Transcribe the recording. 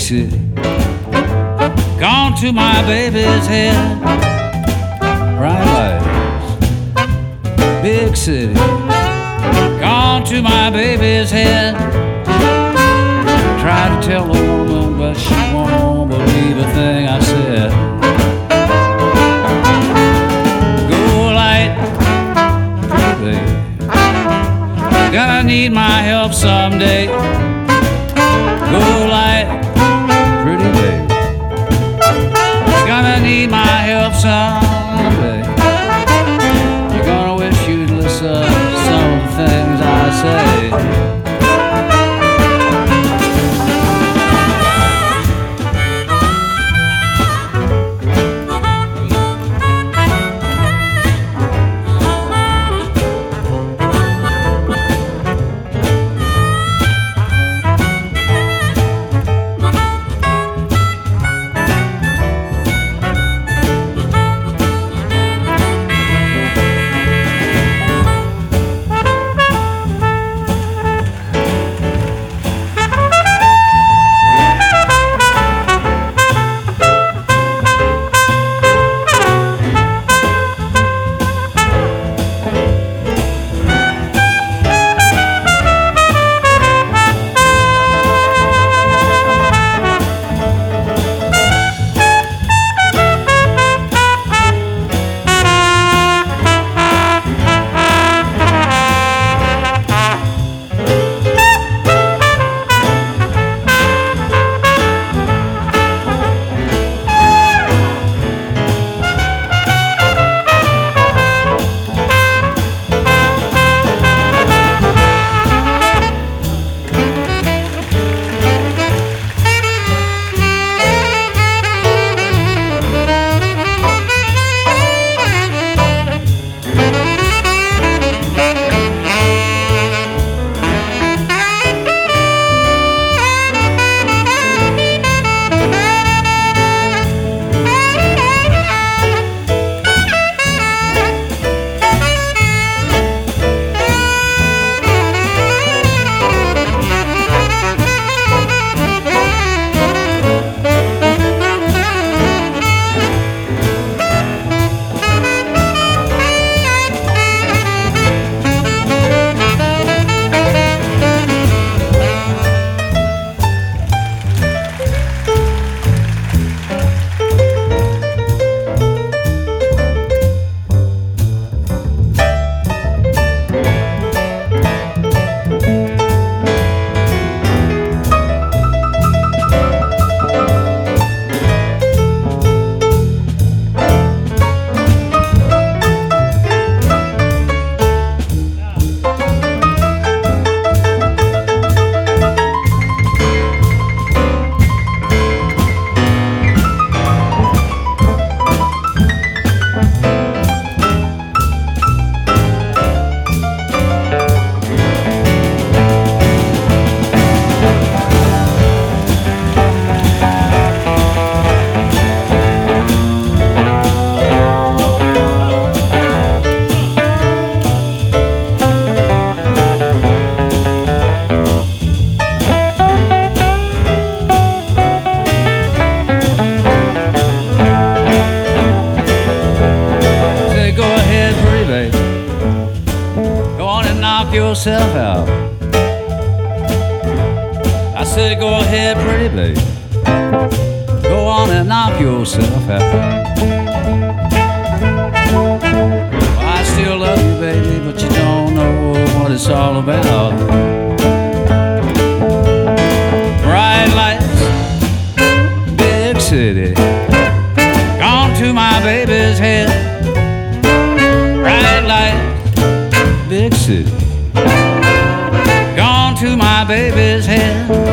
city. Gone to my baby's head. Bright lights, big city. Gone to my baby's head. Try to tell a woman, but she won't believe a thing I said. Go light, pretty baby. Gonna need my help someday. Go light, pretty baby. Gonna need my help someday. You're gonna wish you'd listen to some of the things I say. Yourself out. I said go ahead, pretty baby. Go on and knock yourself out. Well, I still love you, baby, but you don't know what it's all about. Bright lights, big city. Gone to my baby's head. Bright lights, big city. Gone to my baby's head.